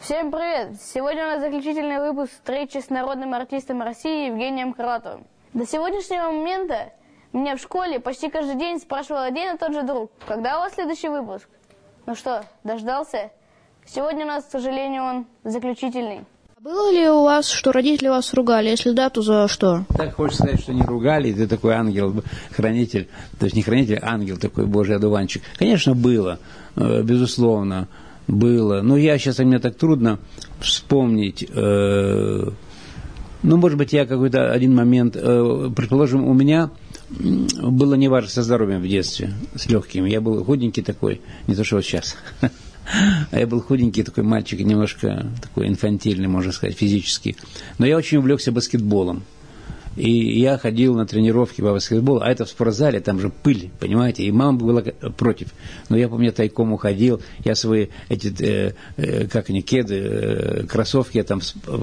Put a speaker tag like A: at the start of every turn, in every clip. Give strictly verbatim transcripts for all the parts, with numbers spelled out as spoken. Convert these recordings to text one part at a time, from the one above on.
A: Всем привет! Сегодня у нас заключительный выпуск встречи с народным артистом России Евгением Крылатовым. До сегодняшнего момента меня в школе почти каждый день спрашивал один и тот же друг: когда у вас следующий выпуск? Ну что, дождался? Сегодня у нас, к сожалению, он заключительный.
B: Было ли у вас, что родители вас ругали? Если да, то за что?
C: Так хочешь сказать, что не ругали, ты такой ангел-хранитель, то есть не хранитель, а ангел такой, божий одуванчик. Конечно, было, безусловно, было. Но я сейчас, мне так трудно вспомнить. Ну, может быть, я какой-то один момент, предположим, у меня было неважно со здоровьем в детстве, с легким. Я был худенький такой, не то что вот сейчас. А я был худенький такой мальчик, немножко такой инфантильный, можно сказать, физически. Но я очень увлекся баскетболом. И я ходил на тренировки по баскетболу, а это в спортзале, там же пыль, понимаете, и мама была против. Но я, помню, тайком уходил, я свои эти, э, э, как они, кеды, э, кроссовки, я там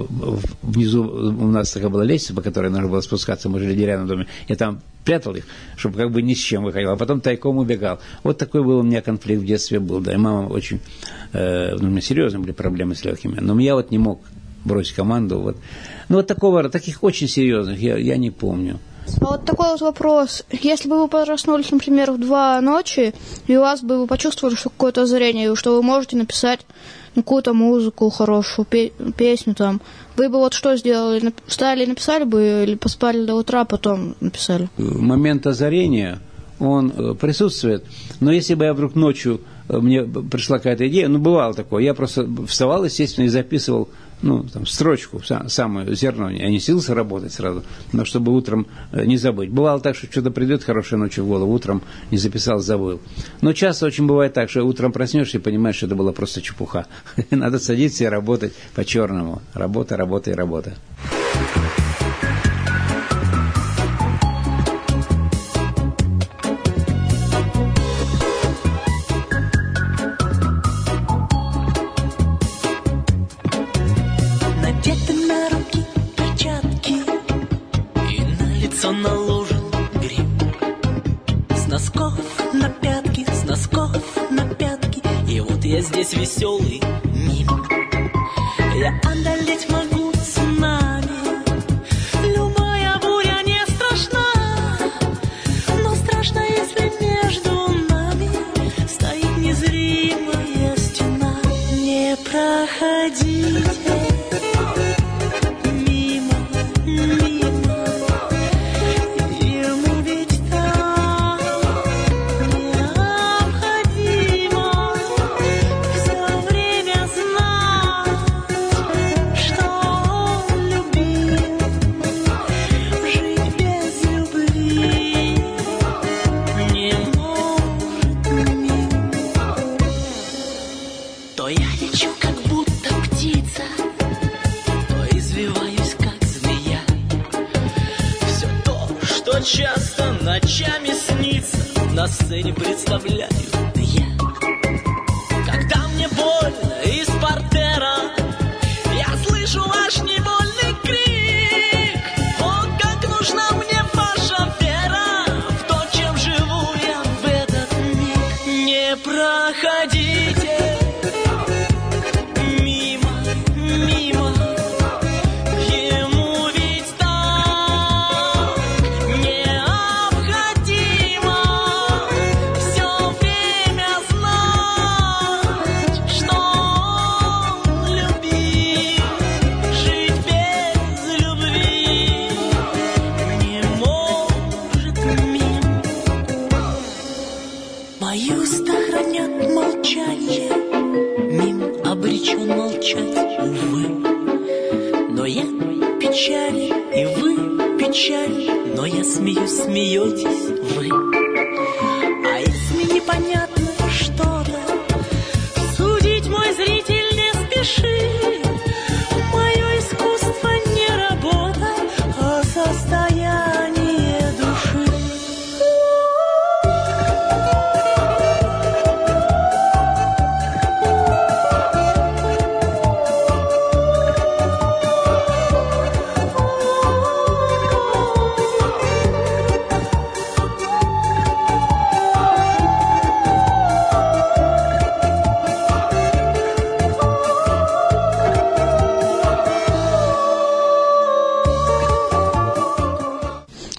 C: внизу у нас такая была лестница, по которой нужно было спускаться, мы жили в деревянном доме, я там прятал их, чтобы как бы ни с чем выходил, а потом тайком убегал. Вот такой был у меня конфликт в детстве был, да, и мама очень, э, ну, у меня серьезные были проблемы с легкими, но я вот не мог бросить команду, вот. Ну, вот такого, таких очень серьезных я, я не помню.
B: А вот такой вот вопрос. Если бы вы проснулись, например, в два ночи, и у вас бы вы почувствовали, что какое-то озарение, что вы можете написать ну, какую-то музыку хорошую, песню там, вы бы вот что сделали? Встали и написали бы, или поспали до утра, а потом написали?
C: Момент озарения, он присутствует, но если бы я вдруг ночью, мне пришла какая-то идея, ну, бывало такое, я просто вставал, естественно, и записывал, ну, там, строчку, самое зерно, я не силился работать сразу, но чтобы утром не забыть. Бывало так, что что-то придет хорошее ночью в голову, утром не записал, забыл. Но часто очень бывает так, что утром проснешься и понимаешь, что это была просто чепуха. Надо садиться и работать по-черному. Работа, работа и работа.
D: Наложен грим с носков на пятки, с носков на пятки. И вот я здесь веселый мимо. Я одолеть могу цунами. Любая буря не страшна, но страшно, если между нами стоит незримая стена. Не проходите часто ночами снится, на сцене представляю я. Когда мне больно из портера, я слышу ваш невольный крик. О, как нужна мне ваша вера в то, чем живу я в этот миг. Не проходите мимо, мимо. Мои уста хранят молчание, мим обречен молчать, увы. Но я печаль, и вы печаль, но я смеюсь, смеетесь вы. А если непонятно что-то, судить мой зритель не спешит. Мое искусство не работа, а состояние души.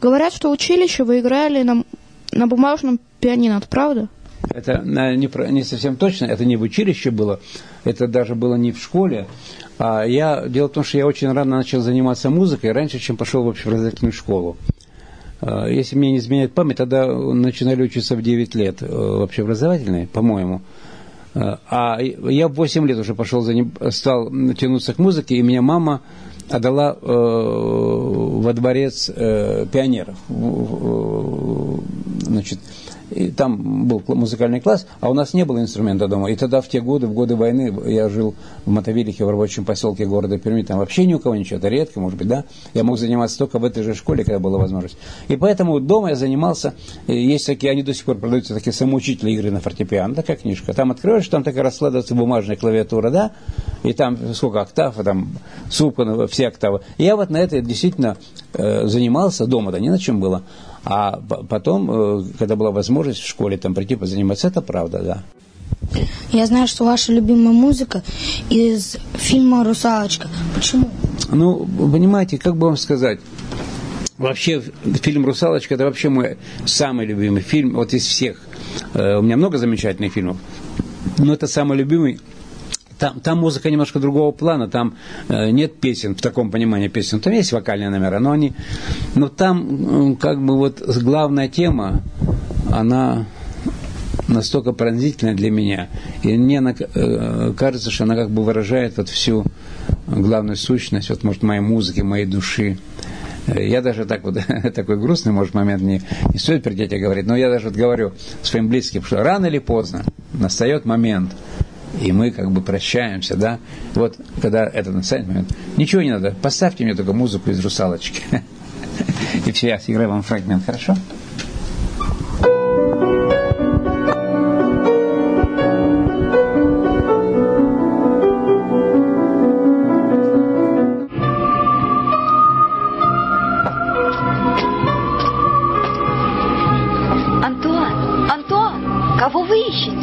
B: Говорят, что в училище вы играли на, на бумажном пианино, это правда?
C: Это не, не совсем точно, это не в училище было, это даже было не в школе. А я, дело в том, что я очень рано начал заниматься музыкой, раньше, чем пошел в общеобразовательную школу. Если мне не изменяет память, тогда начинали учиться в девять лет в общеобразовательной, по-моему. А я в восемь лет уже пошел, за ним, стал тянуться к музыке, и меня мама отдала э, во дворец э, пионеров. Значит, и там был музыкальный класс, а у нас не было инструмента дома. И тогда в те годы, в годы войны, я жил в Мотовилихе, в рабочем поселке города Перми, там вообще ни у кого ничего, это редко, может быть, да. Я мог заниматься только в этой же школе, когда была возможность. И поэтому дома я занимался, есть такие, они до сих пор продаются, такие самоучительные игры на фортепиано, такая книжка. Там откроешь, там такая раскладывается бумажная клавиатура, да, и там сколько октав, там супа, все октавы. И я вот на это действительно э, занимался дома, да, не на чем было. А потом, когда была возможность в школе там прийти позаниматься, это правда, да.
E: Я знаю, что ваша любимая музыка из фильма «Русалочка». Почему?
C: Ну, понимаете, как бы вам сказать, вообще фильм «Русалочка» это вообще мой самый любимый фильм, вот из всех. У меня много замечательных фильмов, но это самый любимый. Там, там музыка немножко другого плана, там э, нет песен, в таком понимании песен, там есть вокальные номера, но они, но там э, как бы вот главная тема, она настолько пронзительная для меня, и мне она, э, кажется, что она как бы выражает вот всю главную сущность, вот может моей музыки, моей души. Я даже так вот, такой грустный, может, момент, не, не стоит при детях говорить, но я даже вот говорю своим близким, что рано или поздно настает момент, и мы как бы прощаемся, да. Вот, когда это настанет момент, ничего не надо, поставьте мне только музыку из «Русалочки». И все, я сыграю вам фрагмент, хорошо?
F: Антуан, Антуан, кого вы ищете?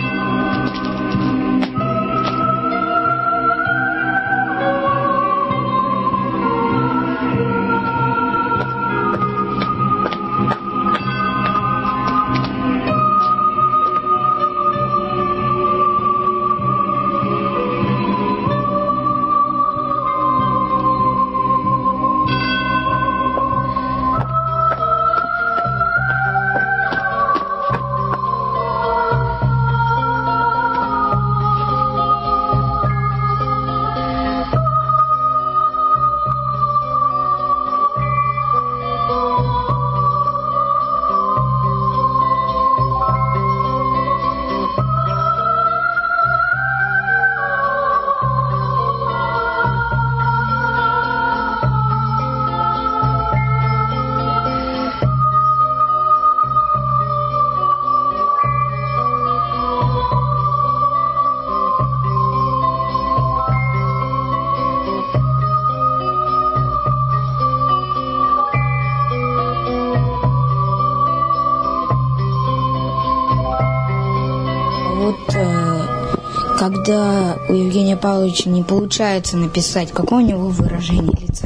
E: Когда у Евгения Павловича не получается написать, какое у него выражение лица?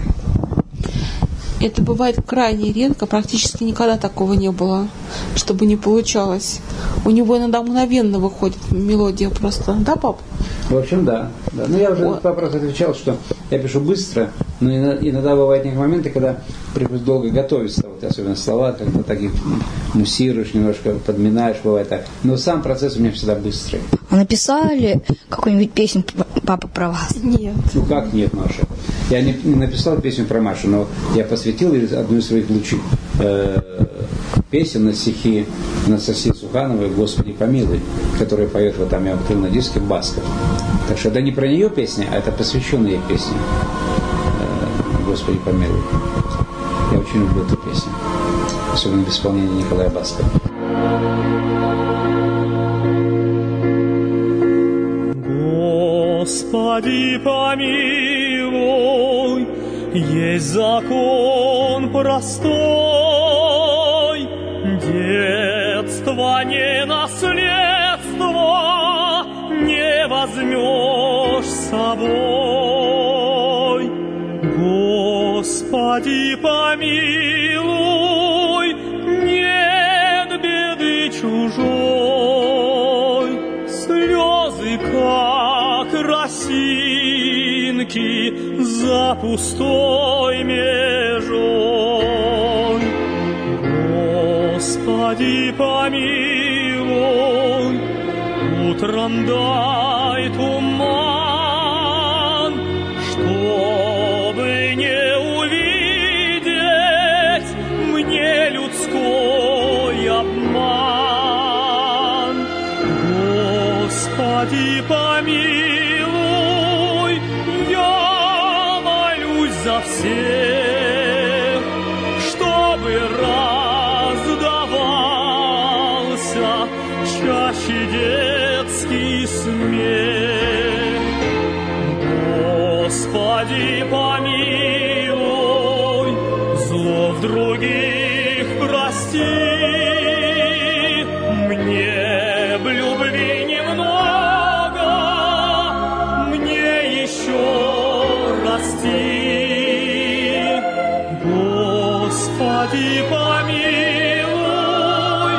G: Это бывает крайне редко, практически никогда такого не было, чтобы не получалось. У него иногда мгновенно выходит мелодия просто. Да, пап?
C: В общем, да. да. Ну, я уже на этот вопрос отвечал, что я пишу быстро, но иногда бывают некие моменты, когда приходится долго готовиться, вот, особенно слова, когда так их муссируешь, немножко подминаешь, бывает так. Но сам процесс у меня всегда быстрый.
E: А написали какую-нибудь песню «Папа про вас»?
G: Нет.
C: Ну как нет, Маша? Я не, не написал песню про Машу, но я посвятил одну из своих лучших э, песен на стихи Анастасии Сухановой «Господи помилуй», которая поет, вот там я открыл на диске, Басков. Так что это не про нее песня, а это посвященная ей песня э, «Господи помилуй». Я очень люблю эту песню, особенно в исполнении Николая Баскова.
D: Господи помилуй, есть закон простой, детство не наследство, не возьмешь с собой. Господи помилуй, чужой, слезы, как росинки за пустой межой. Господи, помилуй, утром дай туман, чтобы не увидеть мне людской обман. Господи, помилуй, я молюсь за всех, чтобы раздавался чаще детский смех. Господи, помилуй, зло в других прости, мне в любви немного, мне еще расти. Господи, помилуй,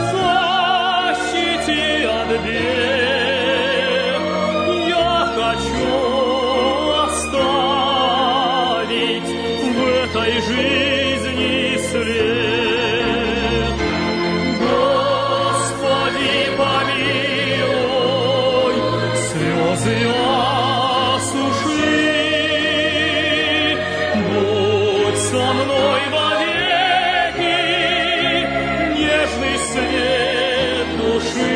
D: защити от бед, я хочу оставить в этой жизни след. Господи, помилуй, слезы осуши, будь со мной вовеки, нежный свет души.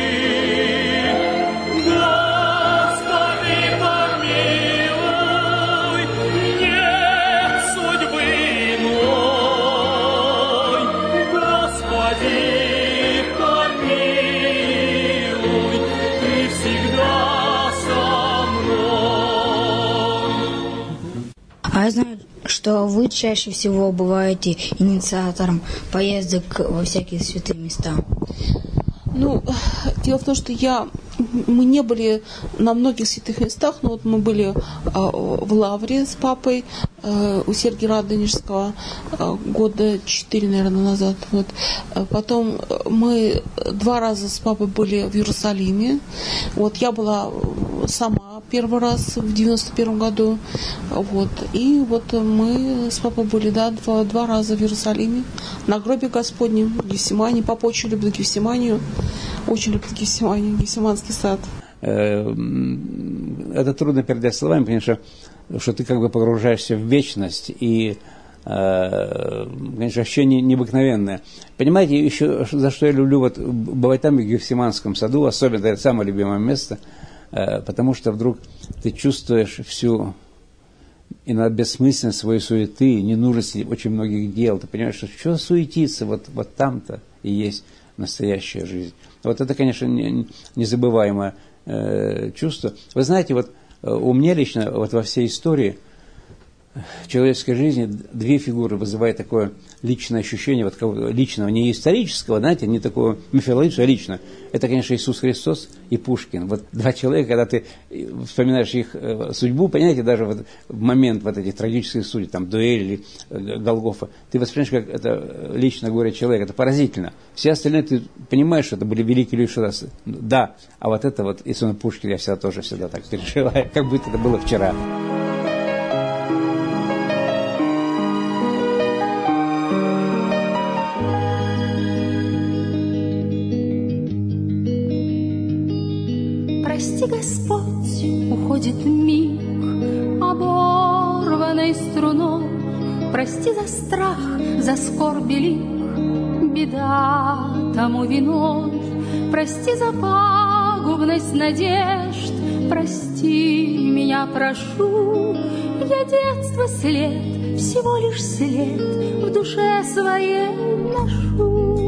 D: Господи, помилуй, нет судьбы иной. Господи, помилуй, ты всегда со мной.
E: А я знаю, что вы чаще всего бываете инициатором поездок во всякие святые места.
G: Ну, дело в том, что я, мы не были на многих святых местах, но вот мы были а, в Лавре с папой а, у Сергия Радонежского а, года четыре, наверное, назад. Вот. А потом мы два раза с папой были в Иерусалиме. Вот я была сама первый раз в девяносто первом году. Вот. И вот мы с папой были, да, два, два раза в Иерусалиме на гробе Господнем, в Гефсимании. Папа очень любит Гефсиманию. Очень любит Гефсиманию, Гефсиманский сад.
C: Это трудно передать словами, потому что, что ты как бы погружаешься в вечность, и, конечно, ощущение необыкновенное. Понимаете, еще за что я люблю вот бывать там, в Гефсиманском саду, особенно это самое любимое место, потому что вдруг ты чувствуешь всю иногда бессмысленность своей суеты, ненужность очень многих дел. Ты понимаешь, что что суетиться, вот, вот там-то и есть настоящая жизнь. Вот это, конечно, незабываемое э, чувство. Вы знаете, вот у меня лично вот во всей истории человеческой жизни две фигуры вызывают такое личное ощущение, вот личного, не исторического, знаете, не такого мифологического, а лично. Это, конечно, Иисус Христос и Пушкин. Вот два человека, когда ты вспоминаешь их судьбу, понимаете, даже вот в момент вот этих трагических судеб, там, дуэль или Голгофа, ты воспринимаешь как это личное горе человека, это поразительно. Все остальные, ты понимаешь, что это были великие люди, что да, а вот это вот Иисус Пушкин, я всегда тоже всегда так переживаю, как будто это было вчера.
H: Прости, Господь, уходит миг оборванной струной. Прости за страх, за скорбь и лик, беда тому виной. Прости за пагубность надежд, прости меня, прошу. Я детство след, всего лишь след в душе своей ношу.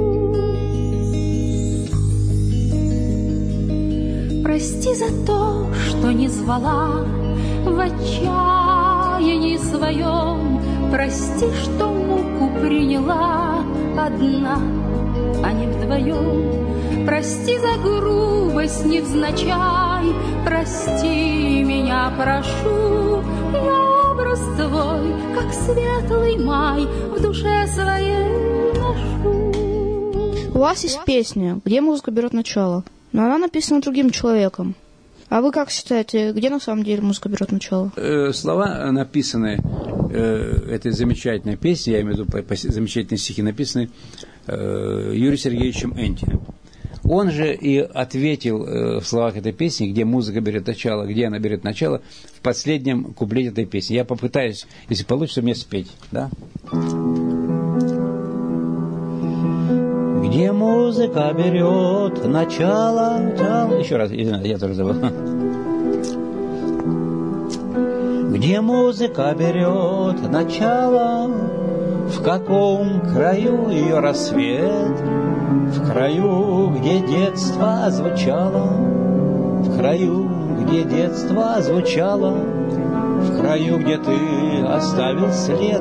H: Прости за то, что не звала в отчаянии своем. Прости, что муку приняла одна, а не вдвоем. Прости за грубость невзначай, прости меня, прошу. Я образ твой, как светлый май, в душе своей ношу.
B: У вас есть песня, где музыка берет начало, но она написана другим человеком. А вы как считаете, где на самом деле музыка берет начало?
C: Э, слова написаны э, этой замечательной песни, я имею в виду замечательные стихи, написаны э, Юрием Сергеевичем Энтиным. Он же и ответил э, в словах этой песни, где музыка берет начало, где она берет начало, в последнем куплете этой песни. Я попытаюсь, если получится, мне спеть. Да? Где музыка берет начало, начало. Еще раз, извините, я тоже забыл. Где музыка берет начало, в каком краю ее рассвет? В краю, где детство звучало, в краю, где детство звучало, в краю, где ты оставил след,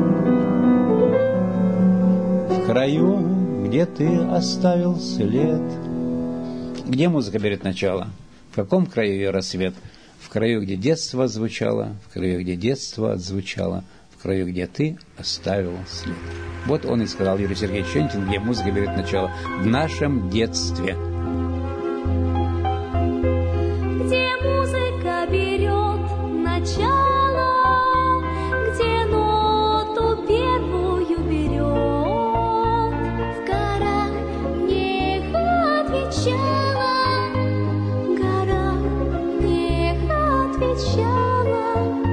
C: в краю, где ты оставил след. Где музыка берет начало? В каком краю ее рассвет? В краю, где детство звучало, в краю, где детство звучало, в краю, где ты оставил след. Вот он и сказал, Юрий Сергеевич Энтин, где музыка берет начало. В нашем детстве.
H: Где музыка берет начало, где ноту первую берет, в горах не отвечала, гора не отвечала.